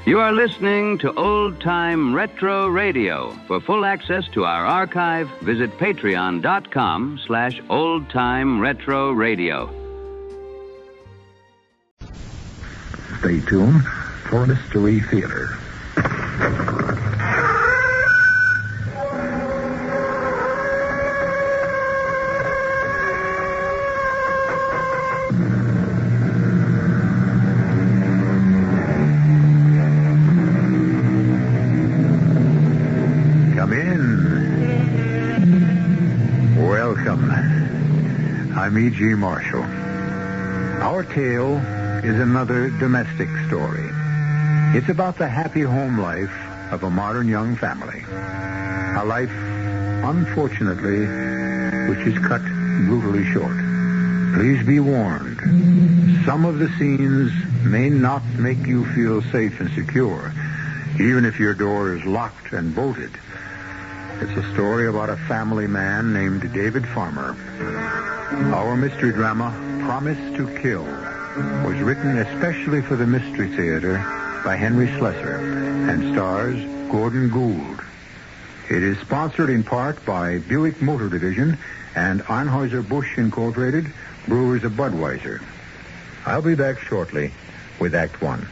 You are listening to Old Time Retro Radio. For full access to our archive, visit patreon.com/Old Time Retro Radio. Stay tuned for Mystery Theater. Come in. Welcome. I'm E.G. Marshall. Our tale is another domestic story. It's about the happy home life of a modern young family. A life, unfortunately, which is cut brutally short. Please be warned. Some of the scenes may not make you feel safe and secure, even if your door is locked and bolted. It's a story about a family man named David Farmer. Our mystery drama, Promise to Kill, was written especially for the Mystery Theater by Henry Slesser and stars Gordon Gould. It is sponsored in part by Buick Motor Division and Anheuser-Busch Incorporated, Brewers of Budweiser. I'll be back shortly with Act One.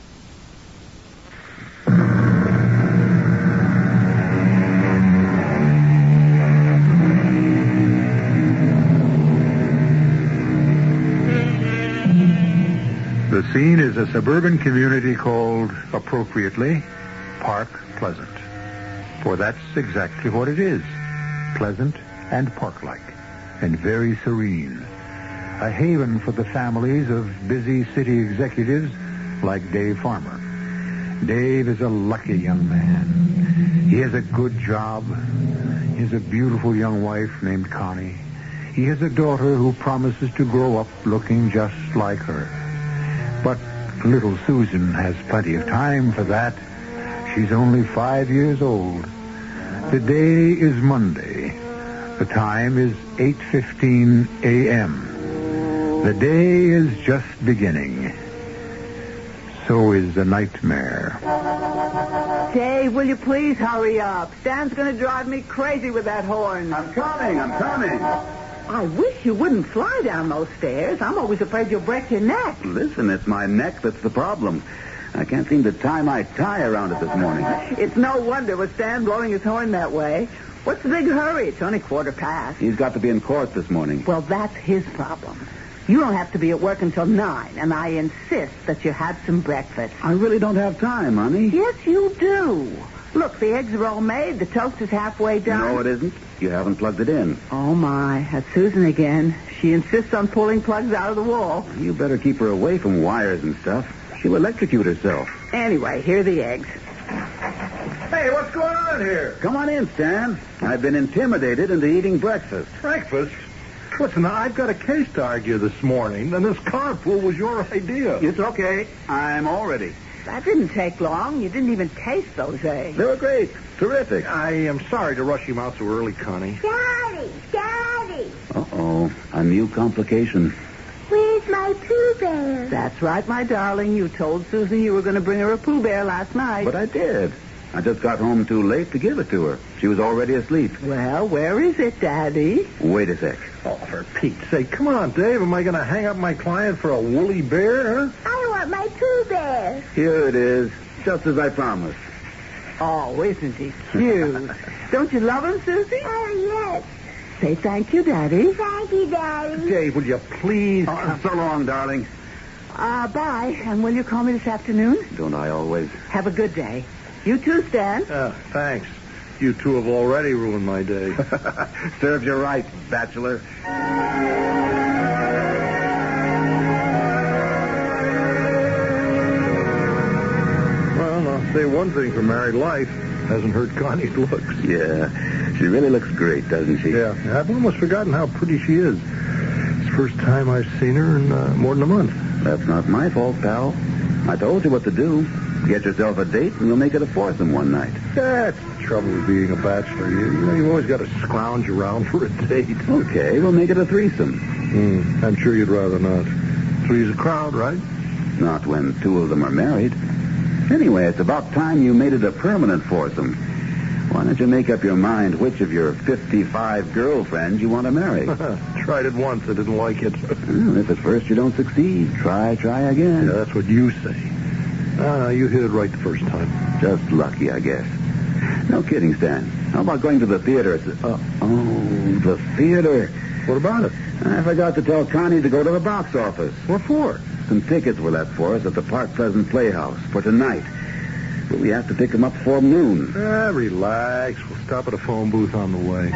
The scene is a suburban community called, appropriately, Park Pleasant. For that's exactly what it is. Pleasant and park-like, and very serene. A haven for the families of busy city executives like Dave Farmer. Dave is a lucky young man. He has a good job. He has a beautiful young wife named Connie. He has a daughter who promises to grow up looking just like her. But little Susan has plenty of time for that. She's only 5 years old. The day is Monday. The time is 8:15 a.m. The day is just beginning. So is the nightmare. Dave, will you please hurry up? Stan's going to drive me crazy with that horn. I'm coming. I wish you wouldn't fly down those stairs. I'm always afraid you'll break your neck. Listen, it's my neck that's the problem. I can't seem to tie my tie around it this morning. It's no wonder with Stan blowing his horn that way. What's the big hurry? It's only 1:15. He's got to be in court this morning. Well, that's his problem. You don't have to be at work until 9, and I insist that you have some breakfast. I really don't have time, honey. Yes, you do. Look, the eggs are all made. The toast is halfway done. No, it isn't. You haven't plugged it in. Oh, my. That's Susan again. She insists on pulling plugs out of the wall. You better keep her away from wires and stuff. She'll electrocute herself. Anyway, here are the eggs. Hey, what's going on here? Come on in, Stan. I've been intimidated into eating breakfast. Breakfast? Listen, I've got a case to argue this morning, and this carpool was your idea. It's okay. I'm all ready. That didn't take long. You didn't even taste those eggs. They were great. Terrific. I am sorry to rush him out so early, Connie. Daddy! Uh-oh. A new complication. Where's my Pooh Bear? That's right, my darling. You told Susan you were going to bring her a Pooh Bear last night. But I did. I just got home too late to give it to her. She was already asleep. Well, where is it, Daddy? Wait a sec. Oh, for Pete's sake. Come on, Dave. Am I going to hang up my client for a woolly bear, huh? I want my Pooh Bear. Here it is, just as I promised. Oh, isn't he cute? Don't you love him, Susie? Oh, yes. Say thank you, Daddy. Thank you, Daddy. Dave, will you please... Oh, so long, darling. Bye. And will you call me this afternoon? Don't I always? Have a good day. You too, Stan. Thanks. You two have already ruined my day. Serves you right, bachelor. Well, I'll say one thing for married life. Hasn't hurt Connie's looks. Yeah, she really looks great, doesn't she? Yeah, I've almost forgotten how pretty she is. It's the first time I've seen her in more than a month. That's not my fault, pal. I told you what to do. Get yourself a date, and you'll make it a foursome one night. That's the trouble with being a bachelor. You've always got to scrounge around for a date. Okay, we'll make it a threesome. I'm sure you'd rather not. Three's a crowd, right? Not when two of them are married. Anyway, it's about time you made it a permanent foursome. Why don't you make up your mind which of your 55 girlfriends you want to marry? Tried it once. I didn't like it. Well, if at first you don't succeed, try again. Yeah, that's what you say. You hit it right the first time. Just lucky, I guess. No kidding, Stan. How about going to the theater? The theater. What about it? I forgot to tell Connie to go to the box office. What for? Some tickets were left for us at the Park Pleasant Playhouse for tonight. But we have to pick them up before noon. Relax. We'll stop at a phone booth on the way.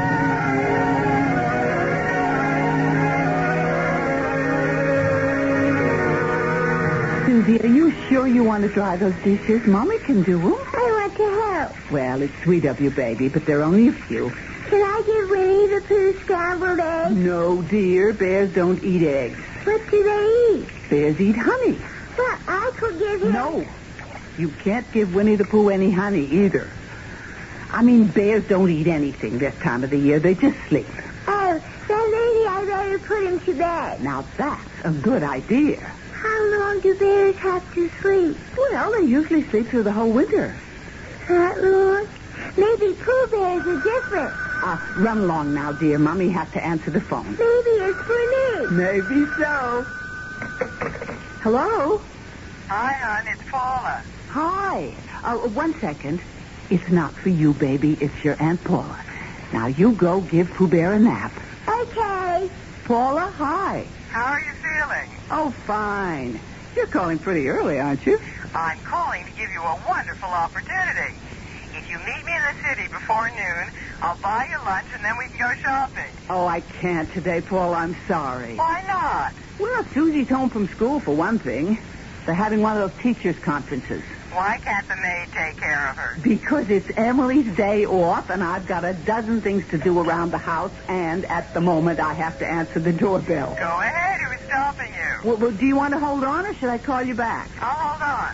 Susie, are you sure you want to dry those dishes? Mommy can do them. I want to help. Well, it's sweet of you, baby, but there are only a few. Can I give Winnie the Pooh scrambled eggs? No, dear. Bears don't eat eggs. What do they eat? Bears eat honey. But I could give him... No. You can't give Winnie the Pooh any honey either. I mean, bears don't eat anything this time of the year. They just sleep. Oh, then maybe I better put him to bed. Now, that's a good idea. How long do bears have to sleep? Well, they usually sleep through the whole winter. That long? Maybe Pooh Bears are different. Run along now, dear. Mommy has to answer the phone. Maybe it's for me. Maybe so. Hello? Hi, hon. It's Paula. Hi. 1 second. It's not for you, baby. It's your Aunt Paula. Now, you go give Pooh Bear a nap. Okay. Paula, hi. How are you feeling? Oh, fine. You're calling pretty early, aren't you? I'm calling to give you a wonderful opportunity. If you meet me in the city before noon, I'll buy you lunch and then we can go shopping. Oh, I can't today, Paul. I'm sorry. Why not? Well, Susie's home from school, for one thing. They're having one of those teachers' conferences. Why can't the maid take care of her? Because it's Emily's day off, and I've got a dozen things to do around the house, and at the moment I have to answer the doorbell. Go ahead. Who's stopping you? Well, do you want to hold on, or should I call you back? I'll hold on.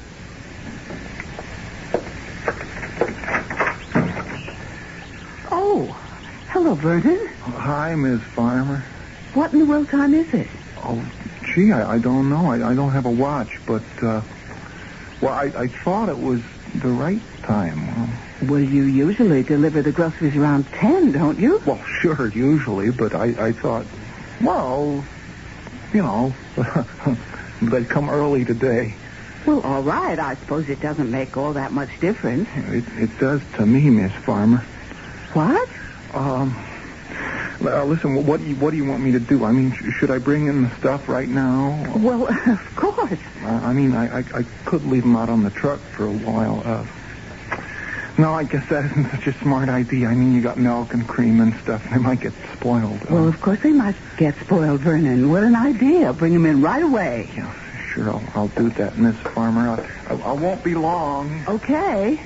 Oh, hello, Vernon. Hi, Miss Farmer. What in the world time is it? Oh, gee, I don't know. I don't have a watch, but, I thought it was the right time. Well, you usually deliver the groceries around 10, don't you? Well, sure, usually, but I thought, they'd come early today. Well, all right. I suppose it doesn't make all that much difference. It does to me, Miss Farmer. What? Listen, what do you want me to do? I mean, should I bring in the stuff right now? Well, of course. I could leave them out on the truck for a while. No, I guess that isn't such a smart idea. I mean, you got milk and cream and stuff. They might get spoiled. Well, of course they might get spoiled, Vernon. What an idea. Bring them in right away. Yeah, sure. I'll do that, Miss Farmer. I won't be long. Okay.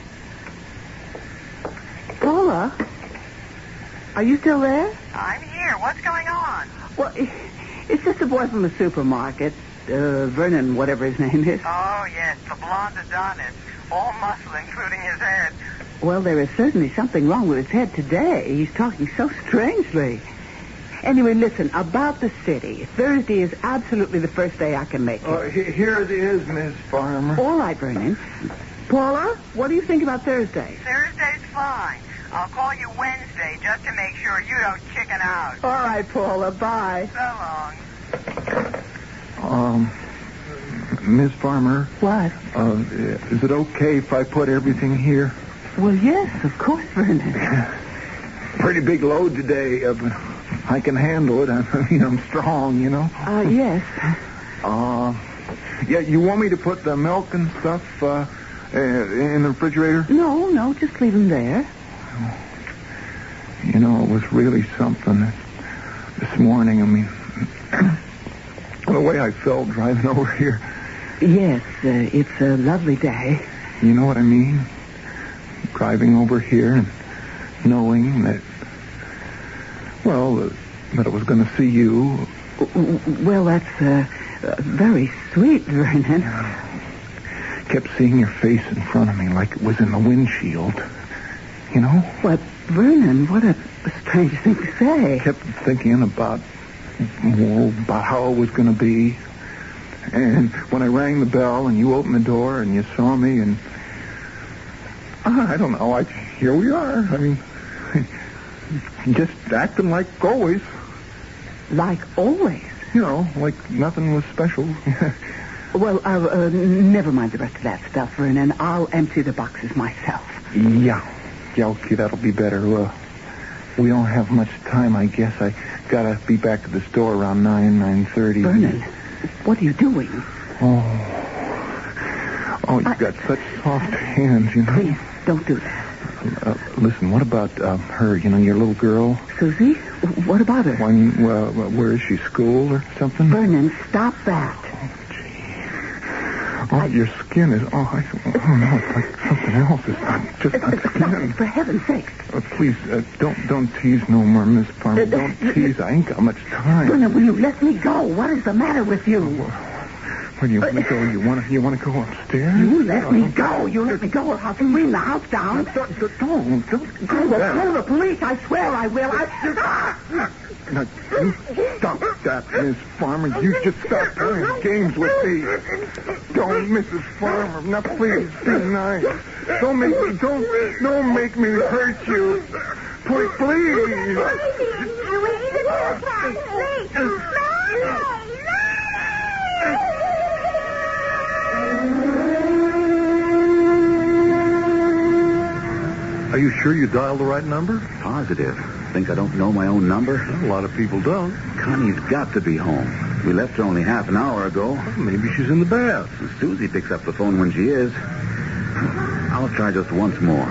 Paula? Are you still there? I'm here. What's going on? Well, it's just a boy from the supermarket. Vernon, whatever his name is. Oh, yes, the blonde Adonis. All muscle, including his head. Well, there is certainly something wrong with his head today. He's talking so strangely. Anyway, listen, about the city. Thursday is absolutely the first day I can make it. Here it is, Miss Farmer. All right, Vernon. Paula, what do you think about Thursday? Thursday's fine. I'll call you Wednesday just to make sure you don't chicken out. All right, Paula, bye. So long. Miss Farmer. What? Is it okay if I put everything here? Well, yes, of course, Vernon. Pretty big load today. I can handle it. I mean, I'm strong, you know. Yes. Yeah, you want me to put the milk and stuff in the refrigerator? No, just leave them there. You know, it was really something this morning. I mean, the way I felt driving over here. Yes, it's a lovely day. You know what I mean? Driving over here and knowing that, that I was going to see you. Well, that's very sweet, Vernon. Kept seeing your face in front of me like it was in the windshield. You know? What, Vernon, what a strange thing to say. Kept thinking about how it was going to be. And when I rang the bell and you opened the door and you saw me and I don't know. Here we are. I mean, just acting like always. Like always? You know, like nothing was special. Well, never mind the rest of that stuff, Vernon. I'll empty the boxes myself. Yeah, okay, that'll be better. We don't have much time, I guess. I gotta be back at the store around 9:30. Vernon, what are you doing? Oh, you've got such soft hands, you know. Please, don't do that. Listen, what about her, your little girl? Susie? What about her? Where is she, school or something? Vernon, stop that. Oh, your skin is... no, it's like something else. It's not just my skin. For heaven's sake. Please, don't tease no more, Miss Farmer. Don't tease. I ain't got much time. Vernon, will you let me go? What is the matter with you? Where do you want to go? You want to go upstairs? You let me go. You let me go or I'll scream the house down. Don't I will call the police. I swear I will. Now, you stop that, Miss Farmer. You just stop playing games with me. Don't, Mrs. Farmer. Now, please, be nice. Don't make me hurt you. Please. Are you sure you dialed the right number? Positive. Think I don't know my own number? Well, a lot of people don't. Connie's got to be home. We left her only half an hour ago. Well, maybe she's in the bath. Susie picks up the phone when she is. I'll try just once more.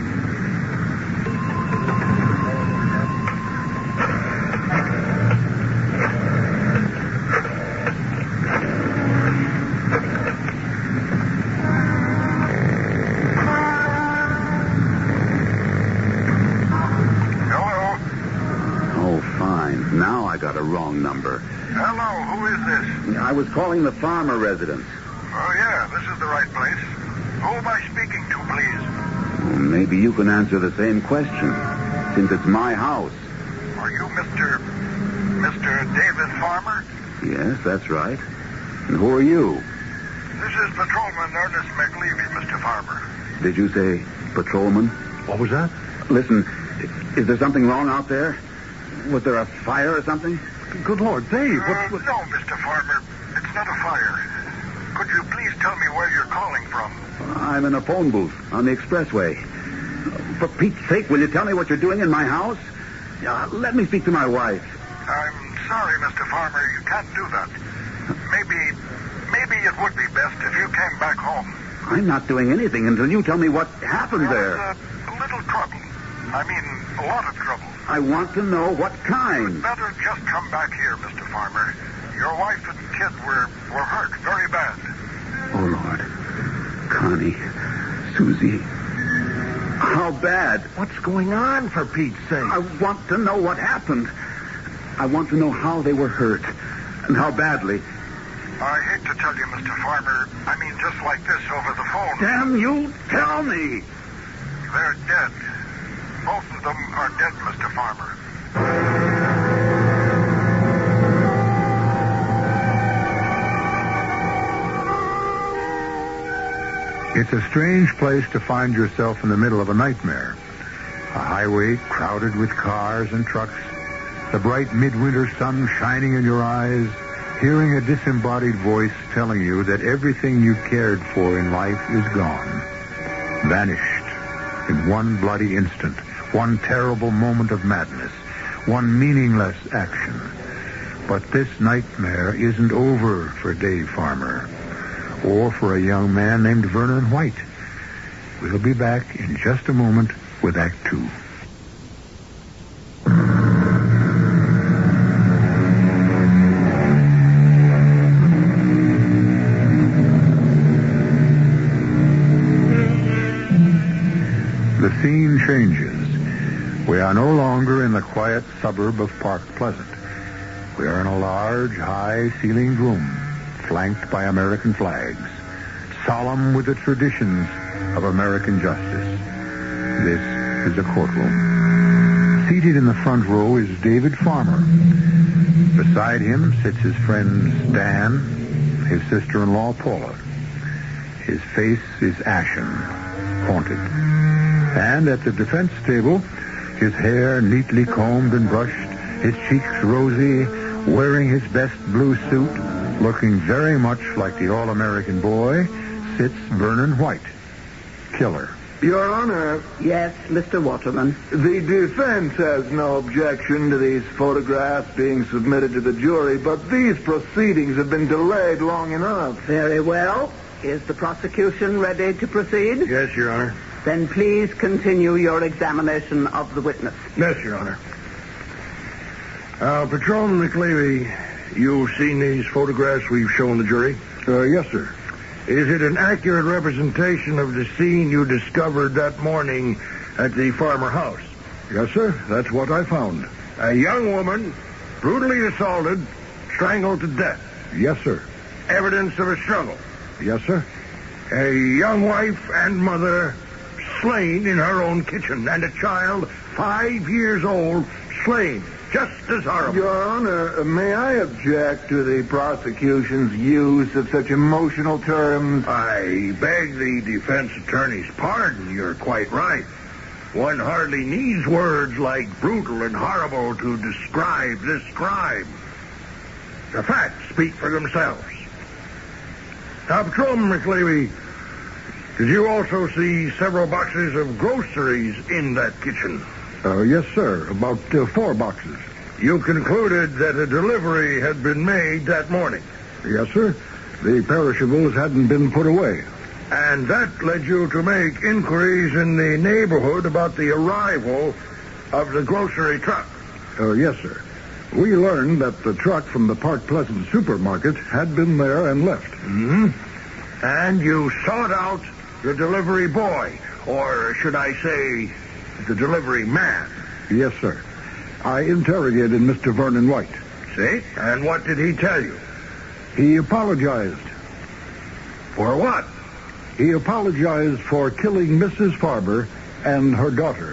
Wrong number. Hello, who is this? I was calling the Farmer residence. Oh, yeah, this is the right place. Who am I speaking to, please? Well, maybe you can answer the same question, since it's my house. Are you Mr. David Farmer? Yes, that's right. And who are you? This is Patrolman Ernest McLeavy, Mr. Farmer. Did you say patrolman? What was that? Listen, is there something wrong out there? Was there a fire or something? Good Lord, Dave, No, Mr. Farmer. It's not a fire. Could you please tell me where you're calling from? I'm in a phone booth on the expressway. For Pete's sake, will you tell me what you're doing in my house? Let me speak to my wife. I'm sorry, Mr. Farmer. You can't do that. Maybe it would be best if you came back home. I'm not doing anything until you tell me what happened there. There was a little trouble. I mean, a lot of trouble. I want to know what kind. You'd better just come back here, Mr. Farmer. Your wife and kid were hurt very bad. Oh, Lord. Connie. Susie. How bad? What's going on, for Pete's sake? I want to know what happened. I want to know how they were hurt and how badly. I hate to tell you, Mr. Farmer. I mean, just like this over the phone. Damn you, tell me. They're dead. Both of them are dead, Mr. Farmer. It's a strange place to find yourself in the middle of a nightmare. A highway crowded with cars and trucks, the bright midwinter sun shining in your eyes, hearing a disembodied voice telling you that everything you cared for in life is gone, vanished in one bloody instant, one terrible moment of madness, one meaningless action. But this nightmare isn't over for Dave Farmer, or for a young man named Vernon White. We'll be back in just a moment with Act 2. The scene changes. We are no longer in the quiet suburb of Park Pleasant. We are in a large, high-ceilinged room, flanked by American flags, solemn with the traditions of American justice. This is a courtroom. Seated in the front row is David Farmer. Beside him sits his friend Stan, his sister-in-law Paula. His face is ashen, haunted. And at the defense table, his hair neatly combed and brushed, his cheeks rosy, wearing his best blue suit, looking very much like the all-American boy, sits Vernon White, killer. Your Honor. Yes, Mr. Waterman. The defense has no objection to these photographs being submitted to the jury, but these proceedings have been delayed long enough. Very well. Is the prosecution ready to proceed? Yes, Your Honor. Then please continue your examination of the witness. Yes, Your Honor. Patrolman McLeavy, you've seen these photographs we've shown the jury? Yes, sir. Is it an accurate representation of the scene you discovered that morning at the Farmer house? Yes, sir. That's what I found. A young woman, brutally assaulted, strangled to death. Yes, sir. Evidence of a struggle. Yes, sir. A young wife and mother slain in her own kitchen, and a child 5 years old slain. Just as horrible. Your Honor, may I object to the prosecution's use of such emotional terms? I beg the defense attorney's pardon. You're quite right. One hardly needs words like brutal and horrible to describe this crime. The facts speak for themselves. Now, Patrolman McLeavy, did you also see several boxes of groceries in that kitchen? Yes, sir. About 4 boxes. You concluded that a delivery had been made that morning? Yes, sir. The perishables hadn't been put away. And that led you to make inquiries in the neighborhood about the arrival of the grocery truck? Yes, sir. We learned that the truck from the Park Pleasant supermarket had been there and left. Mm-hmm. And you sought out the delivery boy, or should I say, the delivery man? Yes, sir. I interrogated Mr. Vernon White. See? And what did he tell you? He apologized. For what? He apologized for killing Mrs. Farmer and her daughter.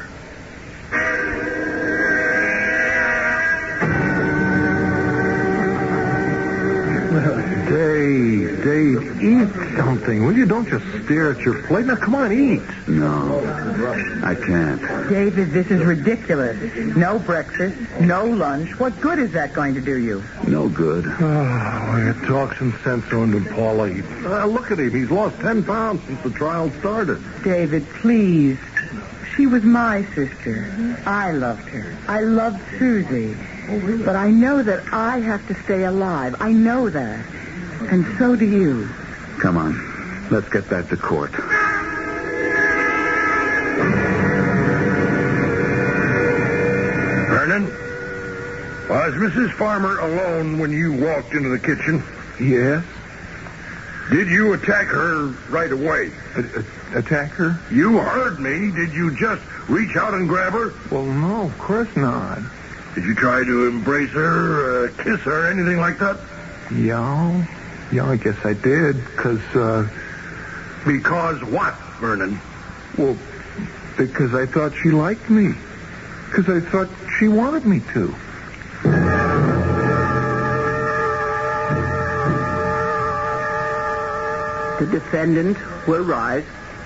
Dave, eat something, will you? Don't just stare at your plate. Now, come on, eat. No, I can't. David, this is ridiculous. No breakfast, no lunch. What good is that going to do you? No good. Oh, talk some sense on him, Paula. Look at him. He's lost 10 pounds since the trial started. David, please. She was my sister. I loved her. I loved Susie. But I know that I have to stay alive. I know that. And so do you. Come on. Let's get back to court. Vernon, was Mrs. Farmer alone when you walked into the kitchen? Yes? Did you attack her right away? Attack her? You heard me. Did you just reach out and grab her? Well, no, of course not. Did you try to embrace her, kiss her, anything like that? Yeah, I guess I did, because... Because what, Vernon? Well, because I thought she liked me. Because I thought she wanted me to. The defendant will rise.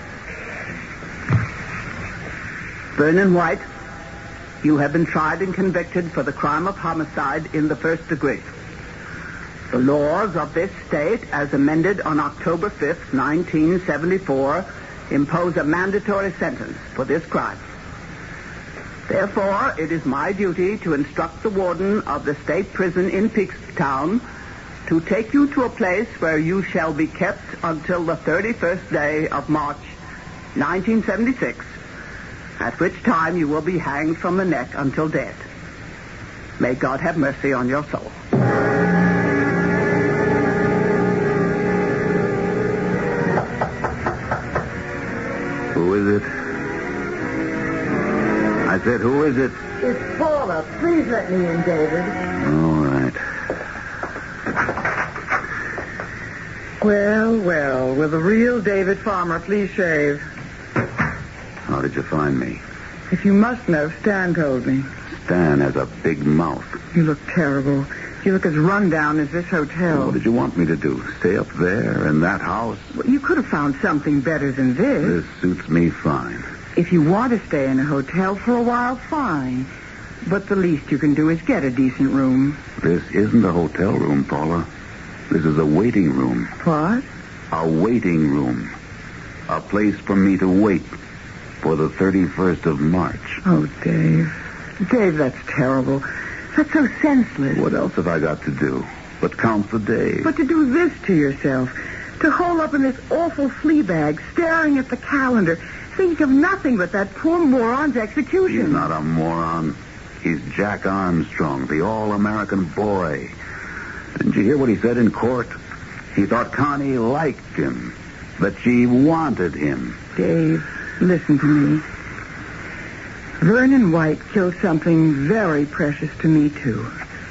Vernon White, you have been tried and convicted for the crime of homicide in the first degree. The laws of this state, as amended on October 5th, 1974, impose a mandatory sentence for this crime. Therefore, it is my duty to instruct the warden of the state prison in Peakstown to take you to a place where you shall be kept until the 31st day of March, 1976, at which time you will be hanged from the neck until dead. May God have mercy on your soul. Who is it? I said, who is it? It's Paula. Please let me in, David. All right. Well, will the real David Farmer please shave? How did you find me? If you must know, Stan told me. Stan has a big mouth. You look terrible. You look as run down as this hotel. What did you want me to do? Stay up there in that house? Well, you could have found something better than this. This suits me fine. If you want to stay in a hotel for a while, fine. But the least you can do is get a decent room. This isn't a hotel room, Paula. This is a waiting room. What? A waiting room. A place for me to wait for the 31st of March. Oh, Dave. Dave, that's terrible. That's so senseless. What else have I got to do but count the days? But to do this to yourself, to hole up in this awful flea bag, staring at the calendar, thinking of nothing but that poor moron's execution. He's not a moron. He's Jack Armstrong, the all-American boy. Didn't you hear what he said in court? He thought Connie liked him, that she wanted him. Dave, listen to me. Vernon White killed something very precious to me, too.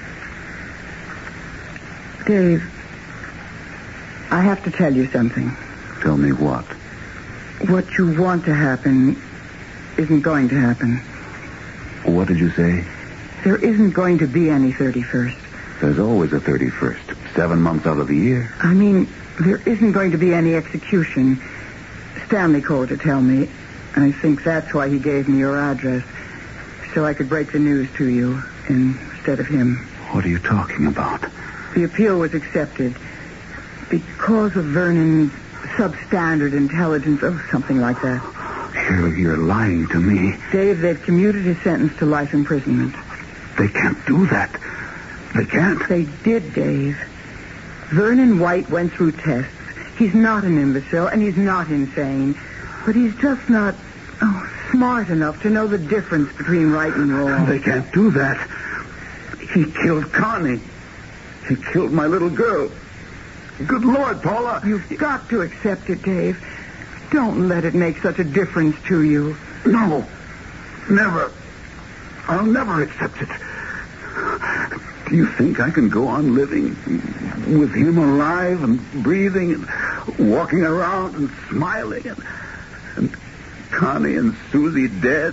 Dave, I have to tell you something. Tell me what? What you want to happen isn't going to happen. What did you say? There isn't going to be any 31st. There's always a 31st. 7 months out of the year. I mean, there isn't going to be any execution. Stanley called to tell me. I think that's why he gave me your address, so I could break the news to you instead of him. What are you talking about? The appeal was accepted because of Vernon's substandard intelligence, or something like that. You're lying to me. Dave, they've commuted his sentence to life imprisonment. They can't do that. They can't. They did, Dave. Vernon White went through tests. He's not an imbecile, and he's not insane. But he's just not smart enough to know the difference between right and wrong. They can't do that. He killed Connie. He killed my little girl. Good Lord, Paula. You've got to accept it, Dave. Don't let it make such a difference to you. No. Never. I'll never accept it. Do you think I can go on living with him alive and breathing and walking around and smiling and Connie and Susie dead?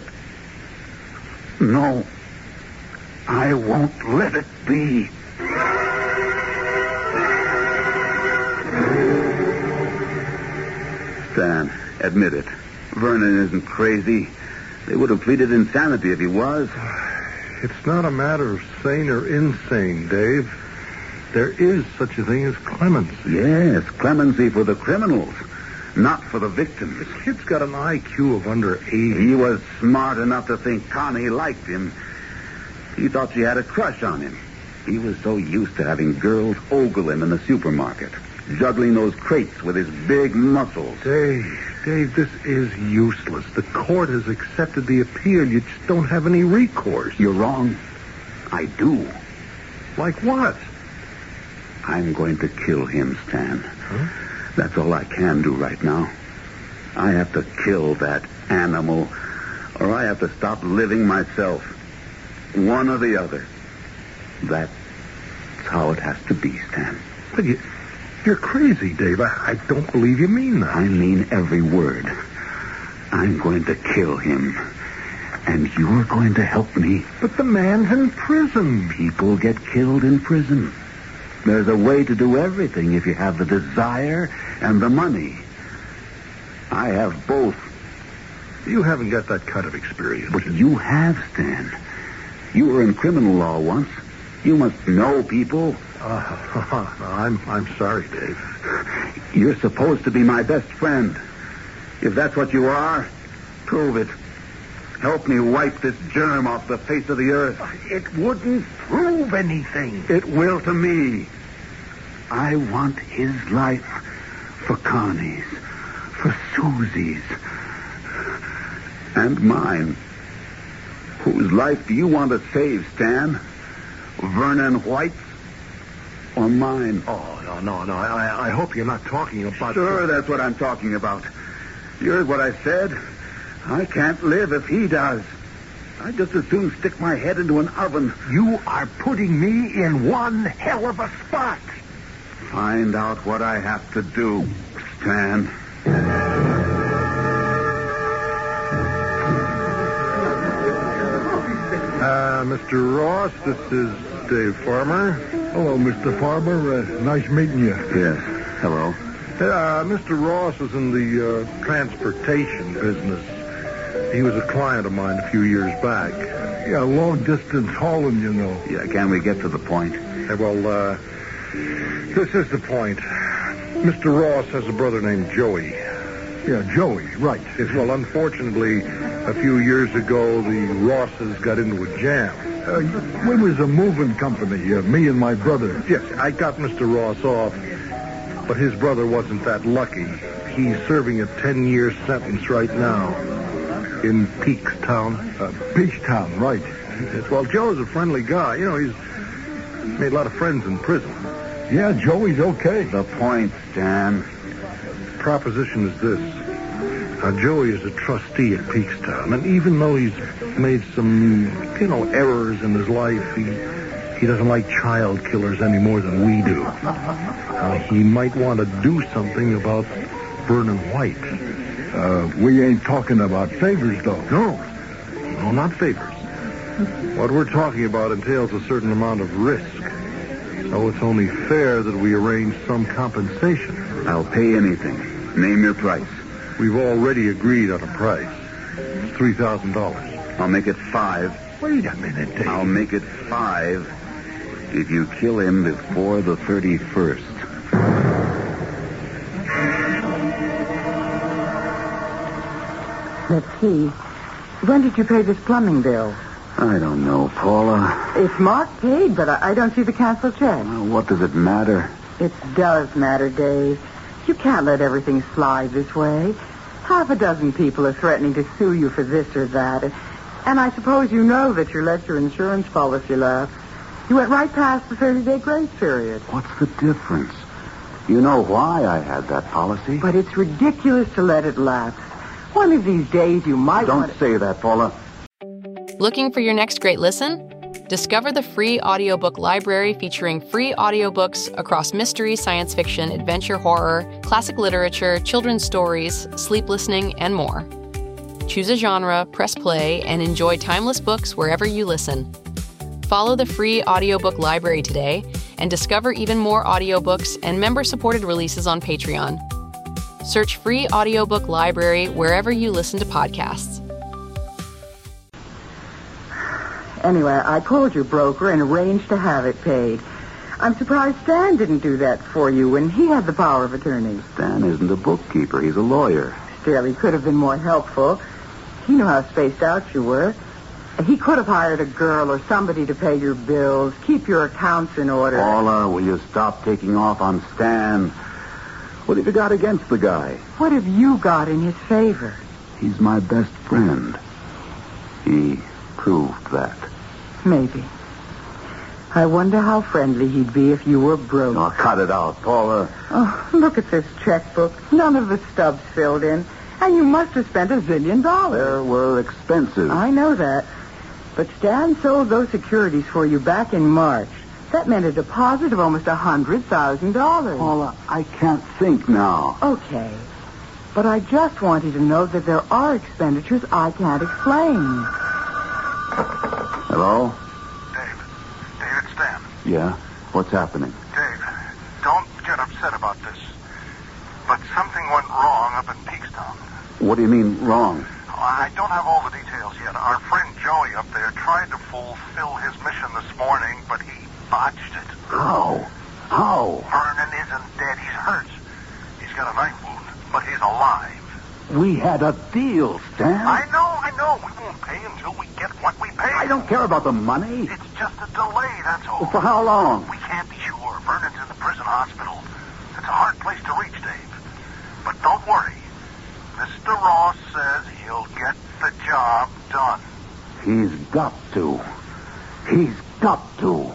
No. I won't let it be. Stan, admit it. Vernon isn't crazy. They would have pleaded insanity if he was. It's not a matter of sane or insane, Dave. There is such a thing as clemency. Yes, clemency for the criminals, not for the victims. This kid's got an IQ of under 80. He was smart enough to think Connie liked him. He thought she had a crush on him. He was so used to having girls ogle him in the supermarket, juggling those crates with his big muscles. Dave, this is useless. The court has accepted the appeal. You just don't have any recourse. You're wrong. I do. Like what? I'm going to kill him, Stan. Huh? That's all I can do right now. I have to kill that animal, or I have to stop living myself. One or the other. That's how it has to be, Stan. But you're crazy, Dave. I don't believe you mean that. I mean every word. I'm going to kill him. And you're going to help me. But the man's in prison. People get killed in prison. There's a way to do everything if you have the desire and the money. I have both. You haven't got that kind of experience. But you have, Stan. You were in criminal law once. You must know people. I'm sorry, Dave. You're supposed to be my best friend. If that's what you are, prove it. Help me wipe this germ off the face of the earth. It wouldn't prove anything. It will to me. I want his life for Connie's, for Susie's, and mine. Whose life do you want to save, Stan? Vernon White's or mine? Oh, no. I hope you're not talking about... Sure, that's what I'm talking about. You heard what I said. I can't live if he does. I'd just as soon stick my head into an oven. You are putting me in one hell of a spot. Find out what I have to do, Stan. Mr. Ross, this is Dave Farmer. Hello, Mr. Farmer. Nice meeting you. Yes. Hello. Mr. Ross is in the transportation business. He was a client of mine a few years back. Yeah, long-distance hauling, you know. Yeah, can we get to the point? This is the point. Mr. Ross has a brother named Joey. Yeah, Joey, right. Yes, well, unfortunately, a few years ago, the Rosses got into a jam. We was a moving company, me and my brother. Yes, I got Mr. Ross off, but his brother wasn't that lucky. He's serving a 10-year sentence right now in Peakstown. Peakstown, right. Yes, well, Joe's a friendly guy. You know, he's made a lot of friends in prison. Yeah, Joey's okay. The point, Stan. Proposition is this. Now, Joey is a trustee at Peakstown, and even though he's made some, errors in his life, he doesn't like child killers any more than we do. He might want to do something about Vernon White. We ain't talking about favors, though. No, not favors. What we're talking about entails a certain amount of risk. So it's only fair that we arrange some compensation. I'll pay anything. Name your price. We've already agreed on a price. It's $3,000. I'll make it $5. Wait a minute, Dave. I'll make it $5 if you kill him before the 31st. Let's see. When did you pay this plumbing bill? I don't know, Paula. It's marked paid, but I don't see the canceled check. Well, what does it matter? It does matter, Dave. You can't let everything slide this way. Half a dozen people are threatening to sue you for this or that. And I suppose you know that you let your insurance policy lapse. You went right past the 30-day grace period. What's the difference? You know why I had that policy. But it's ridiculous to let it lapse. One of these days you might Don't say that, Paula. Looking for your next great listen? Discover the free audiobook library featuring free audiobooks across mystery, science fiction, adventure, horror, classic literature, children's stories, sleep listening, and more. Choose a genre, press play, and enjoy timeless books wherever you listen. Follow the free audiobook library today and discover even more audiobooks and member-supported releases on Patreon. Search free audiobook library wherever you listen to podcasts. Anyway, I called your broker and arranged to have it paid. I'm surprised Stan didn't do that for you when he had the power of attorney. Stan isn't a bookkeeper. He's a lawyer. Still, he could have been more helpful. He knew how spaced out you were. He could have hired a girl or somebody to pay your bills, keep your accounts in order. Paula, will you stop taking off on Stan? What have you got against the guy? What have you got in his favor? He's my best friend. He proved that. Maybe. I wonder how friendly he'd be if you were broke. Oh, cut it out, Paula. Oh, look at this checkbook. None of the stubs filled in. And you must have spent $1 zillion. There were expenses. I know that. But Stan sold those securities for you back in March. That meant a deposit of almost $100,000. Paula, I can't think now. Okay. But I just want you to know that there are expenditures I can't explain. Hello? Dave, it's Stan. Yeah? What's happening? Dave, don't get upset about this. But something went wrong up in Peakstown. What do you mean, wrong? I don't have all the details yet. Our friend Joey up there tried to fulfill his mission this morning, but he botched it. How? Vernon isn't dead. He's hurt. He's got a knife wound, but he's alive. We had a deal, Stan. I know. We won't pay until we get what we pay. I don't care about the money. It's just a delay, that's all. Well, for how long? We can't be sure. Vernon's in the prison hospital. It's a hard place to reach, Dave. But don't worry. Mr. Ross says he'll get the job done. He's got to. He's got to.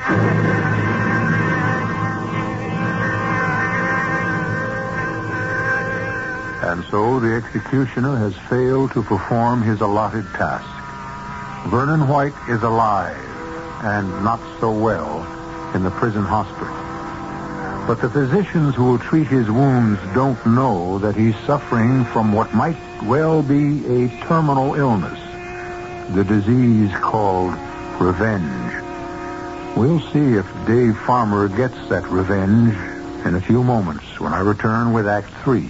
And so the executioner has failed to perform his allotted task. Vernon White is alive, and not so well, in the prison hospital. But the physicians who will treat his wounds don't know that he's suffering from what might well be a terminal illness, the disease called revenge. We'll see if Dave Farmer gets that revenge in a few moments when I return with Act 3.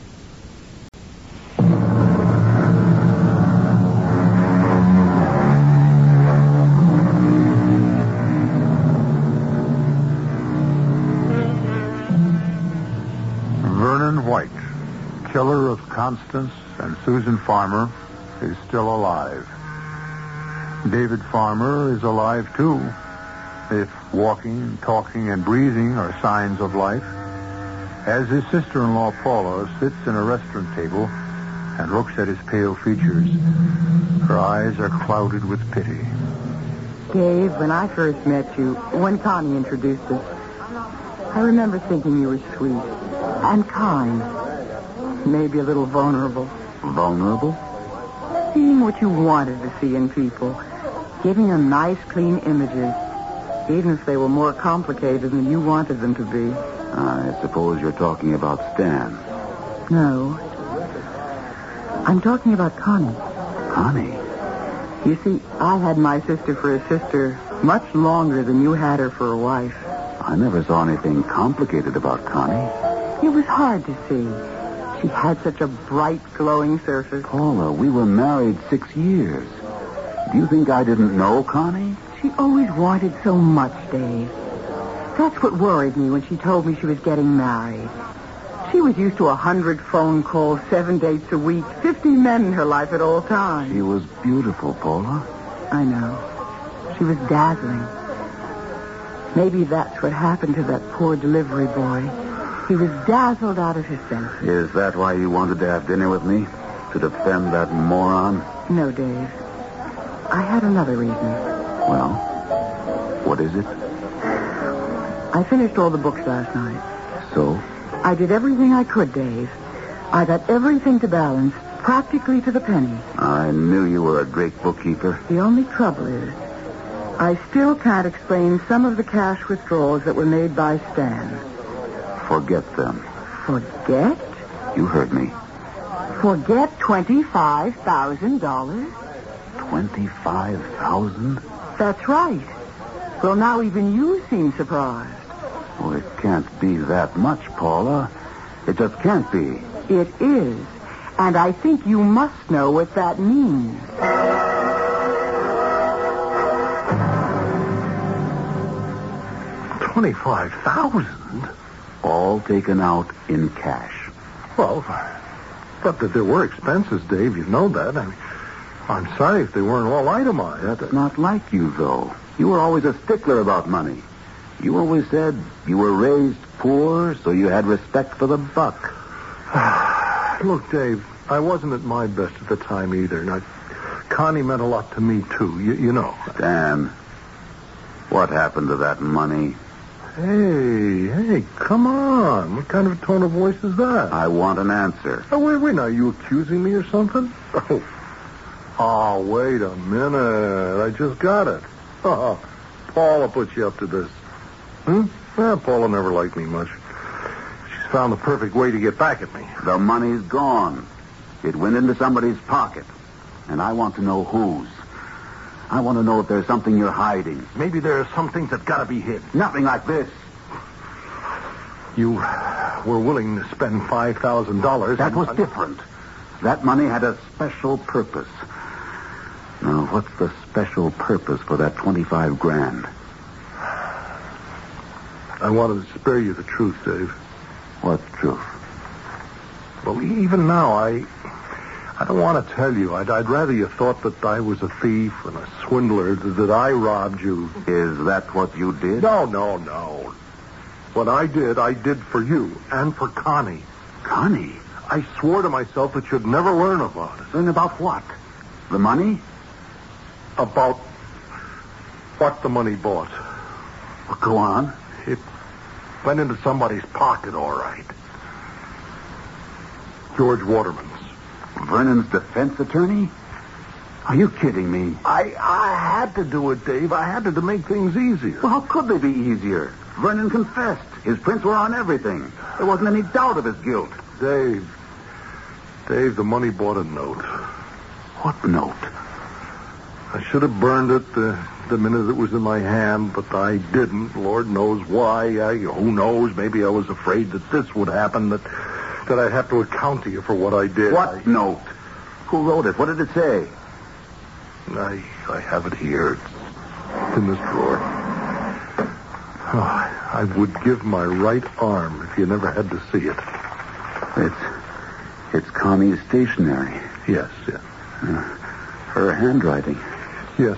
Vernon White, killer of Constance and Susan Farmer, is still alive. David Farmer is alive, too, if walking, talking, and breathing are signs of life. As his sister-in-law, Paula, sits in a restaurant table and looks at his pale features, her eyes are clouded with pity. Dave, when I first met you, when Connie introduced us, I remember thinking you were sweet and kind, maybe a little vulnerable. Vulnerable? Seeing what you wanted to see in people, giving them nice, clean images, even if they were more complicated than you wanted them to be. I suppose you're talking about Stan. No. I'm talking about Connie. Connie? You see, I had my sister for a sister much longer than you had her for a wife. I never saw anything complicated about Connie. It was hard to see. She had such a bright, glowing surface. Paula, we were married 6 years. Do you think I didn't know Connie? She always wanted so much, Dave. That's what worried me when she told me she was getting married. She was used to 100 phone calls, 7 dates a week, 50 men in her life at all times. She was beautiful, Paula. I know. She was dazzling. Maybe that's what happened to that poor delivery boy. He was dazzled out of his senses. Is that why you wanted to have dinner with me? To defend that moron? No, Dave. I had another reason. Well, what is it? I finished all the books last night. So? I did everything I could, Dave. I got everything to balance, practically to the penny. I knew you were a great bookkeeper. The only trouble is, I still can't explain some of the cash withdrawals that were made by Stan. Forget them. Forget? You heard me. Forget $25,000? 25,000? That's right. Well, now even you seem surprised. Oh, it can't be that much, Paula. It just can't be. It is. And I think you must know what that means. $25,000? All taken out in cash. Well, but that there were expenses, Dave. You know that. I'm sorry if they weren't all itemized. That's not like you, though. You were always a stickler about money. You always said you were raised poor, so you had respect for the buck. Look, Dave, I wasn't at my best at the time either. Now, Connie meant a lot to me, too. You know. Stan, what happened to that money? Hey, come on. What kind of tone of voice is that? I want an answer. Oh, wait. Are you accusing me or something? Oh, wait a minute. I just got it. Paula put you up to this. Well, Paula never liked me much. She's found the perfect way to get back at me. The money's gone. It went into somebody's pocket. And I want to know whose. I want to know if there's something you're hiding. Maybe there's some things that gotta be hid. Nothing like this. You were willing to spend $5,000. That was different. That money had a special purpose. Now, what's the special purpose for that $25,000? I wanted to spare you the truth, Dave. What truth? Well, even now, I don't want to tell you. I'd rather you thought that I was a thief and a swindler, that I robbed you. Is that what you did? No. What I did for you and for Connie. Connie? I swore to myself that you'd never learn about it. Learn about what? The money? About what the money bought. Well, go on. It went into somebody's pocket, all right. George Waterman's. Vernon's defense attorney? Are you kidding me? I had to do it, Dave. I had to make things easier. Well, how could they be easier? Vernon confessed. His prints were on everything. There wasn't any doubt of his guilt. Dave, the money bought a note. What note? I should have burned it the minute it was in my hand, but I didn't. Lord knows why. Who knows? Maybe I was afraid that this would happen, that I'd have to account to you for what I did. What note? Who wrote it? What did it say? I have it here. It's in this drawer. Oh, I would give my right arm if you never had to see it. It's Connie's stationery. Yes. Her handwriting. Yes.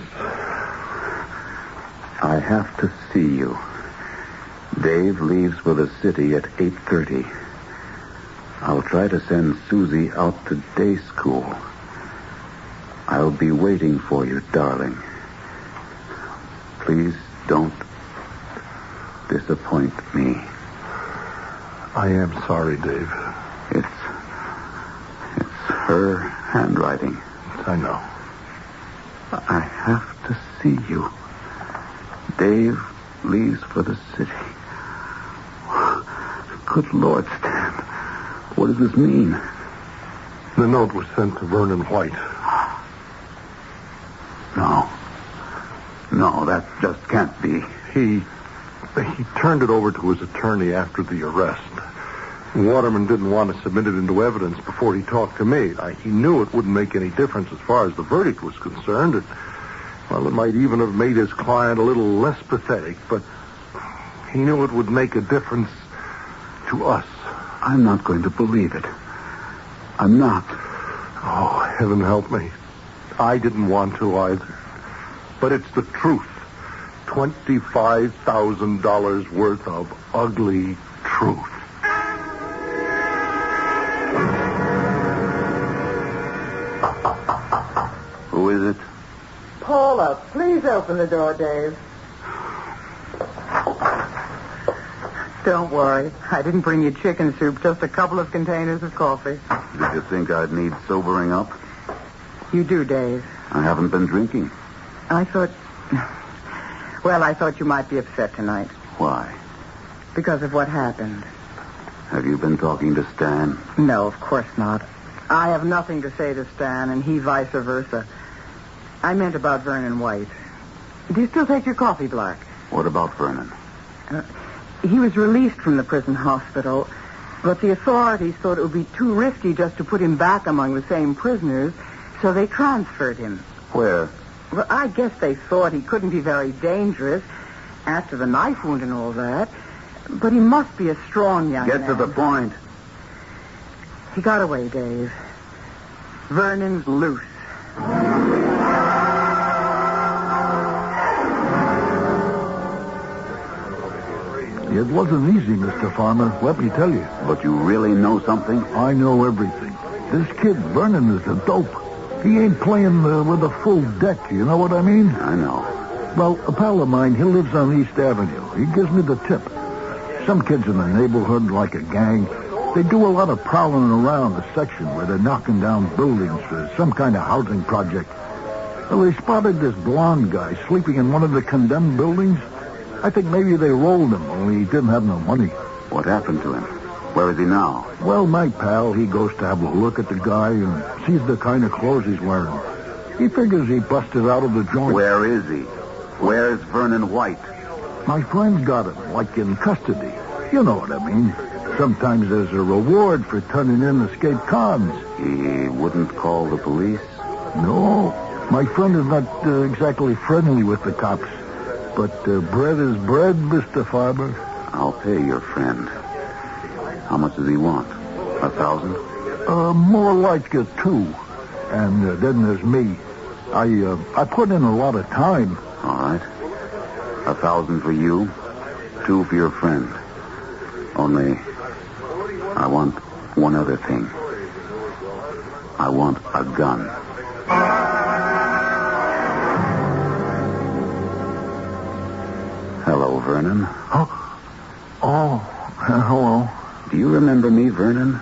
I have to see you. Dave leaves for the city at 8:30. I'll try to send Susie out to day school. I'll be waiting for you, darling. Please don't disappoint me. I am sorry, Dave. It's her handwriting. I know. I have to see you. Dave leaves for the city. Good Lord, Stan. What does this mean? The note was sent to Vernon White. No, that just can't be. He turned it over to his attorney after the arrest. Waterman didn't want to submit it into evidence before he talked to me. He knew it wouldn't make any difference as far as the verdict was concerned. It might even have made his client a little less pathetic, but he knew it would make a difference to us. I'm not going to believe it. I'm not. Oh, heaven help me. I didn't want to either. But it's the truth. $25,000 worth of ugly truth. Who is it? Paula, please open the door, Dave. Don't worry. I didn't bring you chicken soup, just a couple of containers of coffee. Did you think I'd need sobering up? You do, Dave. I haven't been drinking. I thought you might be upset tonight. Why? Because of what happened. Have you been talking to Stan? No, of course not. I have nothing to say to Stan, and he vice versa. I meant about Vernon White. Do you still take your coffee black? What about Vernon? He was released from the prison hospital, but the authorities thought it would be too risky just to put him back among the same prisoners, so they transferred him. Where? Well, I guess they thought he couldn't be very dangerous after the knife wound and all that, but he must be a strong young man. Get to the point. He got away, Dave. Vernon's loose. It wasn't easy, Mr. Farmer, let me tell you. But you really know something? I know everything. This kid, Vernon, is a dope. He ain't playing with a full deck, you know what I mean? I know. Well, a pal of mine, he lives on East Avenue. He gives me the tip. Some kids in the neighborhood, like a gang, they do a lot of prowling around the section where they're knocking down buildings for some kind of housing project. Well, they spotted this blonde guy sleeping in one of the condemned buildings. I think maybe they rolled him, only he didn't have no money. What happened to him? Where is he now? Well, my pal, he goes to have a look at the guy and sees the kind of clothes he's wearing. He figures he busted out of the joint. Where is he? Where's Vernon White? My friend's got him, like in custody. You know what I mean. Sometimes there's a reward for turning in escaped cons. He wouldn't call the police? No. My friend is not exactly friendly with the cops. But bread is bread, Mr. Farmer. I'll pay your friend. How much does he want? 1,000? More like 2. And then there's me. I put in a lot of time. All right. 1,000 for you, 2 for your friend. Only, I want one other thing. I want a gun. Hello, Vernon. Oh, hello. Do you remember me, Vernon?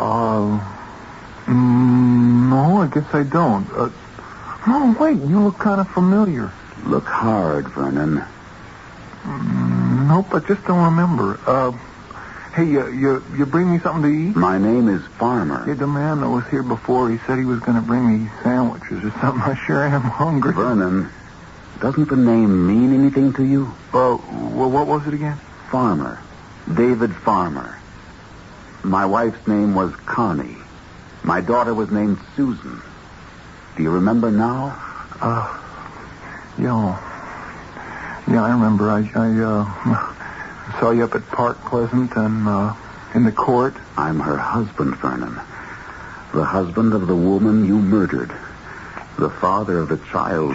No, I guess I don't. No, wait, you look kind of familiar. Look hard, Vernon. Nope, I just don't remember. Hey, you bring me something to eat? My name is Farmer. Hey, the man that was here before, he said he was going to bring me a sandwich. Is there something? I sure am hungry. Vernon, doesn't the name mean anything to you? Well, what was it again? Farmer. David Farmer. My wife's name was Connie. My daughter was named Susan. Do you remember now? Yeah, I remember. I saw you up at Park Pleasant and in the court. I'm her husband, Vernon. The husband of the woman you murdered. The father of the child.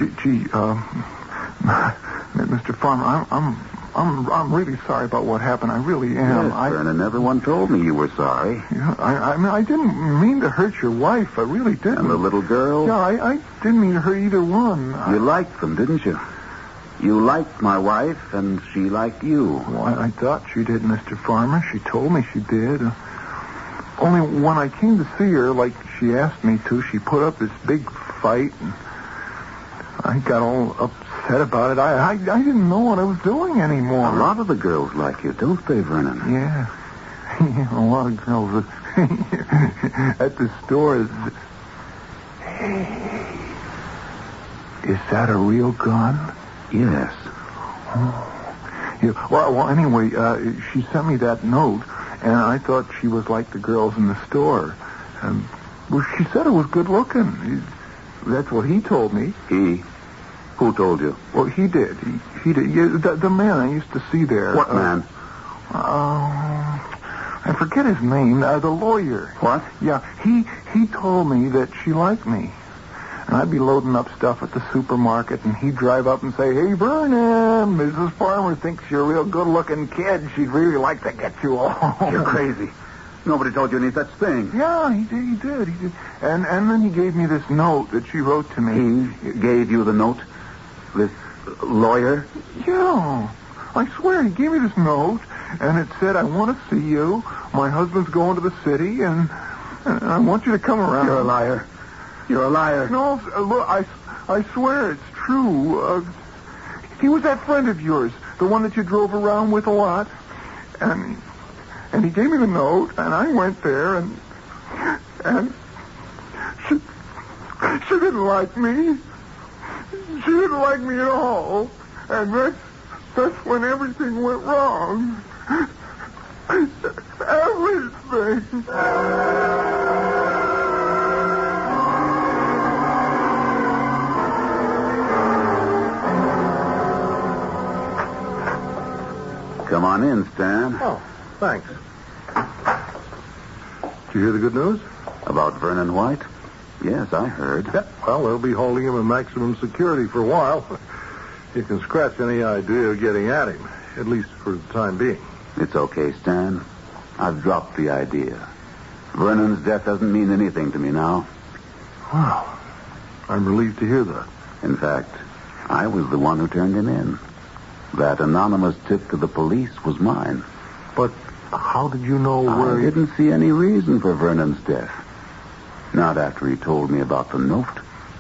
Mr. Farmer, I'm really sorry about what happened. I really am. Yes, Vernon, everyone told me you were sorry. Yeah, I mean, I didn't mean to hurt your wife. I really didn't. And the little girl? Yeah, I didn't mean to hurt either one. You liked them, didn't you? You liked my wife, and she liked you. Well, I thought she did, Mr. Farmer. She told me she did. Only when I came to see her, like she asked me to, she put up this big fight, and I got all upset about it. I didn't know what I was doing anymore. A lot of the girls like you, don't they, Vernon? Yeah. A lot of girls at the store. Is that a real gun? Yes. Oh. Yeah. Well, anyway, she sent me that note, and I thought she was like the girls in the store. Well, she said it was good looking. That's what he told me. He? Who told you? Well, he did. He did. Yeah, the man I used to see there. What man? I forget his name. The lawyer. What? Yeah, he told me that she liked me. And I'd be loading up stuff at the supermarket, and he'd drive up and say, "Hey, Vernon, Mrs. Farmer thinks you're a real good-looking kid. She'd really like to get you all." You're crazy. Nobody told you any such thing. Yeah, he did. And then he gave me this note that she wrote to me. He gave you the note? This lawyer? Yeah. I swear, he gave me this note, and it said, "I want to see you. My husband's going to the city, and I want you to come around." You're a liar. You're a liar. No, look, I swear it's true. He was that friend of yours, the one that you drove around with a lot. And he gave me the note, and I went there, and she didn't like me. She didn't like me at all. And that's when everything went wrong. Everything. Come on in, Stan. Oh, thanks. Did you hear the good news? About Vernon White? Yes, I heard. Yeah, well, they'll be holding him in maximum security for a while. You can scratch any idea of getting at him, at least for the time being. It's okay, Stan. I've dropped the idea. Vernon's death doesn't mean anything to me now. Wow. I'm relieved to hear that. In fact, I was the one who turned him in. That anonymous tip to the police was mine. But how did you know where... I didn't see any reason for Vernon's death. Not after he told me about the note.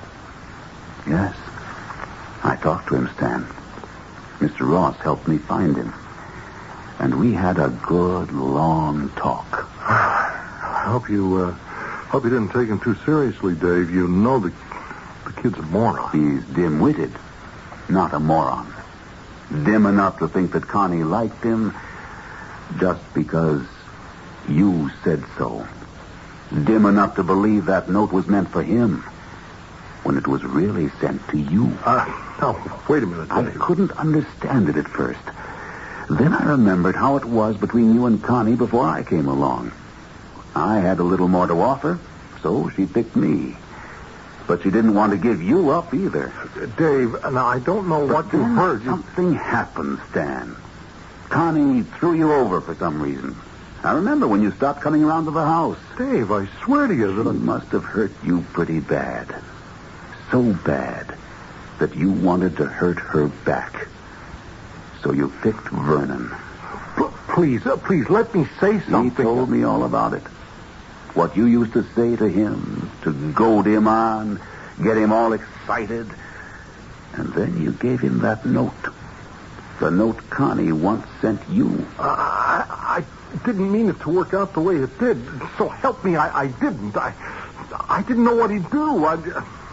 Yes. I talked to him, Stan. Mr. Ross helped me find him. And we had a good, long talk. I hope you didn't take him too seriously, Dave. You know the kid's a moron. He's dim-witted, not a moron. Dim enough to think that Connie liked him just because you said so. Dim enough to believe that note was meant for him when it was really sent to you. Now, wait a minute, Dave. I couldn't understand it at first. Then I remembered how it was between you and Connie before I came along. I had a little more to offer, so she picked me. But she didn't want to give you up either. Dave, now I don't know what you heard. Something happened, Stan. Connie threw you over for some reason. I remember when you stopped coming around to the house. Dave, I swear to you that... She must have hurt you pretty bad. So bad that you wanted to hurt her back. So you picked Vernon. Please, let me say something. He told me all about it. What you used to say to him, to goad him on, get him all excited. And then you gave him that note. The note Connie once sent you. I didn't mean it to work out the way it did. So help me, I didn't. I didn't know what he'd do.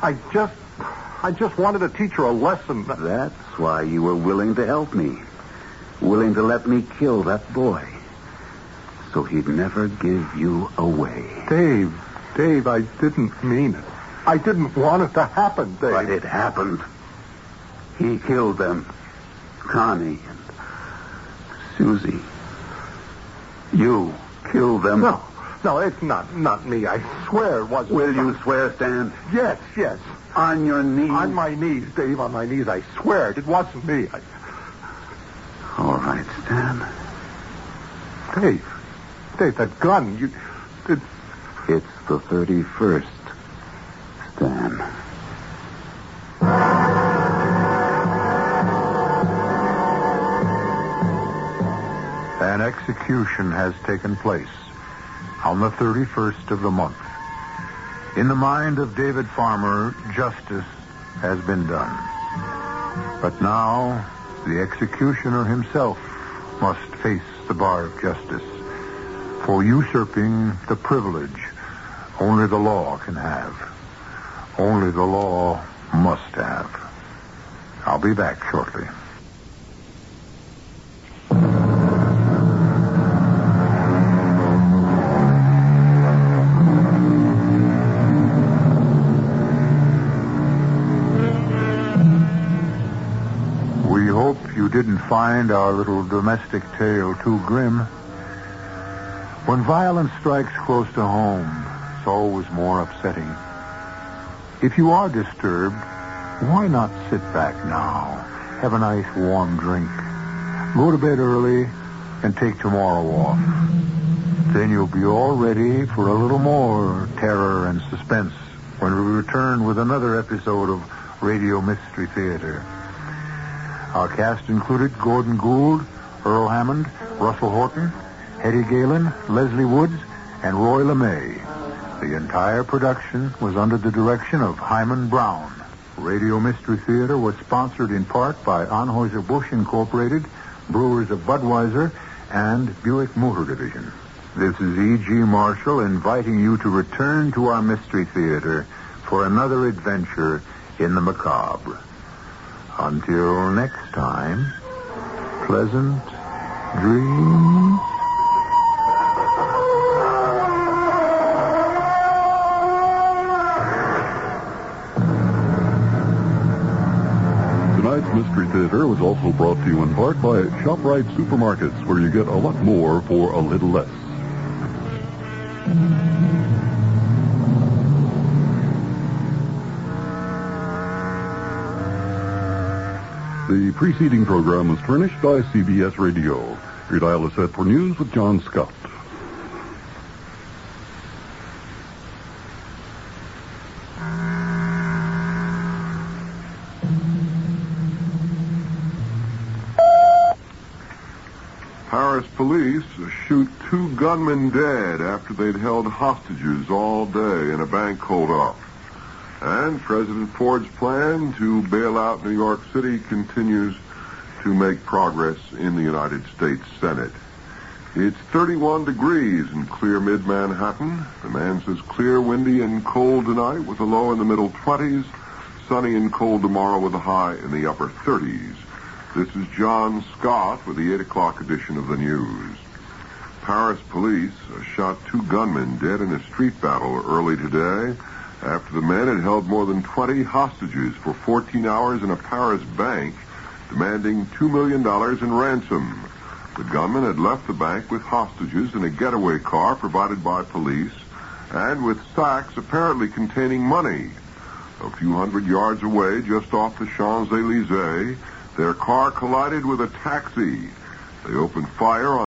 I just wanted to teach her a lesson. That's why you were willing to help me. Willing to let me kill that boy. So he'd never give you away. Dave, I didn't mean it. I didn't want it to happen, Dave. But it happened. He killed them. Connie and Susie. You killed them. No, it's not me. I swear it wasn't. Will you swear, Stan? Yes. On your knees? On my knees, Dave, on my knees. I swear it wasn't me. All right, Stan. Dave, that gun, It's the 31st, Stan. An execution has taken place on the 31st of the month. In the mind of David Farmer, justice has been done. But now, the executioner himself must face the bar of justice for usurping the privilege only the law can have. Only the law must have. I'll be back shortly. We hope you didn't find our little domestic tale too grim. When violence strikes close to home, it's always more upsetting. If you are disturbed, why not sit back now, have a nice warm drink, go to bed early, and take tomorrow off. Then you'll be all ready for a little more terror and suspense when we return with another episode of Radio Mystery Theater. Our cast included Gordon Gould, Earl Hammond, Russell Horton, Hetty Galen, Leslie Woods, and Roy LeMay. The entire production was under the direction of Hyman Brown. Radio Mystery Theater was sponsored in part by Anheuser-Busch Incorporated, Brewers of Budweiser, and Buick Motor Division. This is E.G. Marshall inviting you to return to our Mystery Theater for another adventure in the macabre. Until next time, pleasant dreams. Tonight's Mystery Theater was also brought to you in part by ShopRite Supermarkets, where you get a lot more for a little less. The preceding program was furnished by CBS Radio. Your dial is set for news with John Scott. Paris police shoot 2 gunmen dead after they'd held hostages all day in a bank holdup. And President Ford's plan to bail out New York City continues to make progress in the United States Senate. It's 31 degrees in clear mid-Manhattan. The man says clear, windy, and cold tonight with a low in the middle 20s. Sunny and cold tomorrow with a high in the upper 30s. This is John Scott with the 8 o'clock edition of the news. Paris police shot 2 gunmen dead in a street battle early today after the men had held more than 20 hostages for 14 hours in a Paris bank, demanding $2 million in ransom. The gunmen had left the bank with hostages in a getaway car provided by police and with sacks apparently containing money. A few hundred yards away, just off the Champs-Élysées, their car collided with a taxi. They opened fire on